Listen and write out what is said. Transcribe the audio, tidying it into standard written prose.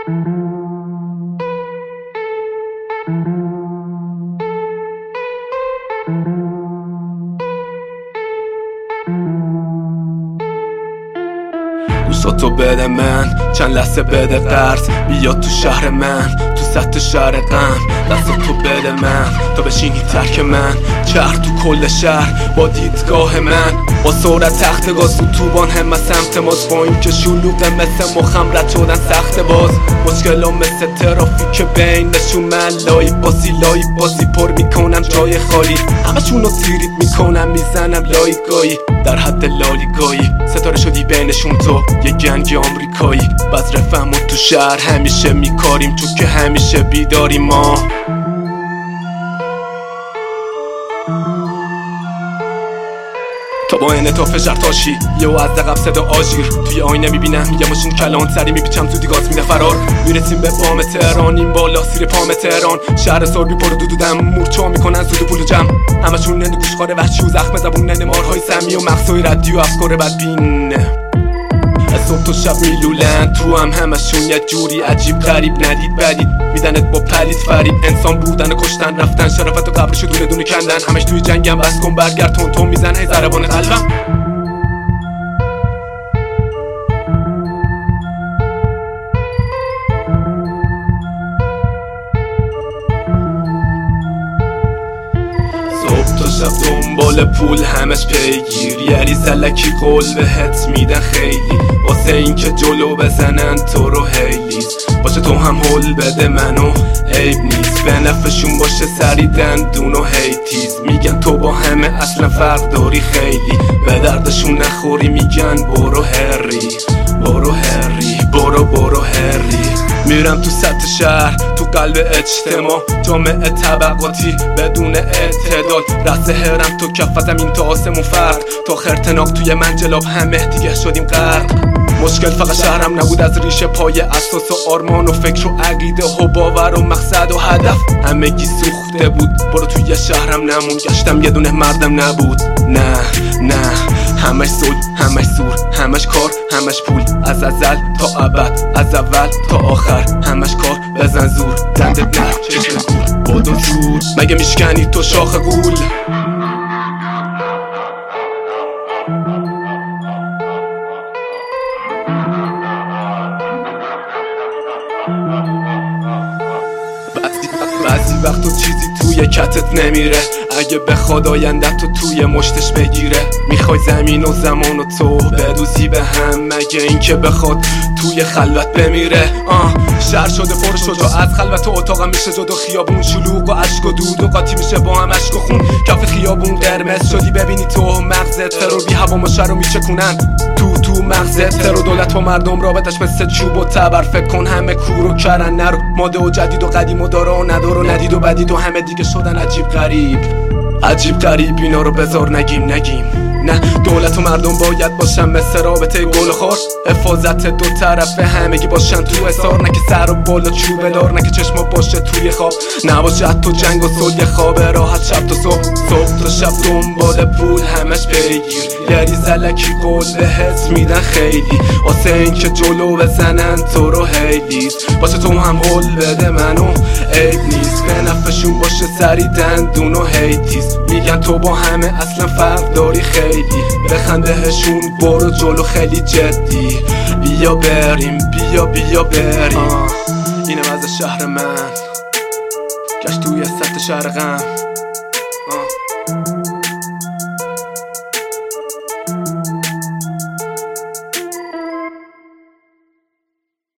گوشاتو بده من، چند لحظه بده قرض، بیا تو شهر من، تو سطح شهر غم. دستاتو بده من تا بشینی ترک من، چرخ تو کل شهر با دیدگاه من. با سرعت تخت گاز اتوبان همه سمت ماست، با این که شلوغه مثل مخم رد شدن سخت باز. مشکلام مثل ترافیک بینشون، من لایی بازی پر میکنم جای خالی، همشونو تیریت میکنم میزنم لایگایی، در حد لالیگایی. ستاره شدی بینشون تو یه گنگ آمریکایی، بس رفهم و تو شهر همیشه میکاریم، چون که همیشه بیداریم ما. تا با اینه تا فجر تاشی یه و از دقب صدا آژیر، توی آینه میبینم یه ماشین کلان سری میپیچم، زودی گاز میده فرار. میرسیم به بام تهران، این بالا سیر پام تهران، شهر سربی پر دودم مورچا میکنن زود پول جمع. همشون ننه گوشخاره وحشی و زخم زبون، ننه مارهای سمی و مغزای ردی و افکار بدبین. صبح تا شب میلولن تو همشون یه جوری عجیب غریب، ندید بدید میدنت با پلید فریب. انسان بودن و کشتن رفتن، شرافت و قبرشو دونه دونه کندن. همش توی جنگم، بس کن برگرد تون میزن هی ضربان قلبم. شب دنبال پول همش پیگیر، یعنی زلکی قول بهت میدن خیلی، واسه این که جلو بزنن تو رو هیلیز. باشه تو هم هول بده منو عیب نیست، به نفعشون باشه سری دندون و هیتیز. میگن تو با همه اصلا فرق داری خیلی، به دردشون نخوری میگن برو هری برو هری برو هری. میرم تو سطح شهر، تو قلب اجتماع، جامعه طبقاتی بدون اعتدال. رأس هرم تو کف زمین تا آسمون فرق، تا خرتناق توی منجلاب همه دیگه شدیم غرق. مشکل فقط شهرم نبود، از ریشه پای اساس و آرمان و فکر و عقیده و باور و مقصد و هدف همگی سوخته بود. برو توی شهرم نمون، گشتم یه دونه مردم نبود. نه همش صلح، همش زور، همش کار، همش پول، از ازل تا ابد، از اول تا آخر، همش کار بزن زور، دندت نه چشم گول، بادو زور. مگه میشکنی تو شاخ گول؟ بعضی وقت تو چیزی توی کتت نمیره، اگه بخواد آیندت تو توی مشتش بگیره. میخوای زمین و زمان و تو بدوزی به هم، مگه این که بخواد توی خلوت بمیره. شهر شده پر شجاع، از خلوت و اتاقم میشه جدا، خیابون شلوغ و عشق و دود و قاطی میشه با هم عشق و خون. کف خیابون قرمز شدی ببینی تو مغزت، ترور بی هوا ما شهر رو میچکونن تو مغزت. ترور دولت و مردم رابطش مثل چوب و تبر، فکر کن همه کور و کرن، نرو ماده و جدید و قدیم و داره و نداره و ندید و بدید و همه دیگه شدن عجیب غریب. اینا رو بذار نگیم نه، دولت و مردم باید باشن مثل رابطه گل و خار، حفاظت دو طرفه همگی باشن تو اثار. نه که سر و بالا چوبه دار، نه که چشما باشه توی خواب، نباشه تو جنگ و صلح، خواب راحت شب تا صبح تا شب دنبال پول همش پیگیر، یعنی زلکی قول بهت میدن خیلی، واسه این که جلو بزنن تو رو هیلیز. باشه تو هم قول بده منو عیب نیست، به نفعشون باشه سری دندون و هیتیز. میگن تو با همه اصلا فرق داری خیلی، بخندهشون برو جلو خیلی جدی. بیا بریم اینم از شهر من، گشت توی سطح شهر غم.